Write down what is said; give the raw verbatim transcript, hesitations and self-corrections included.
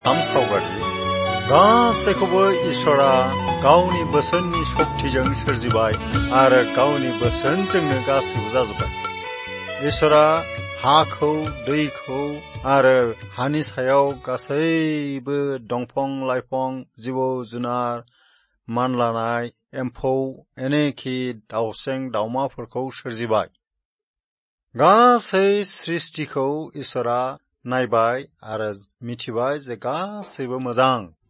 थाम सावगारि गासैखौबो इसोरा गावनि बोसोननि शक्तिजों सोरजिबाय आरो गावनि बोसोनजोंनो गासैबो जाजोब्बाय। इसोरा हाखौ, दैखौ आरो हानि सायाव गासैबो दंफां लाइफां, जिबौ जुनार, मानलानाय, एम्फौ एनेखि दाउसें दाउमाफोरखौ सोरजिबाय। गासै सृष्टिखौ इसोरा नायबाय आरो मिथिबाय जे गासैबो मोजां।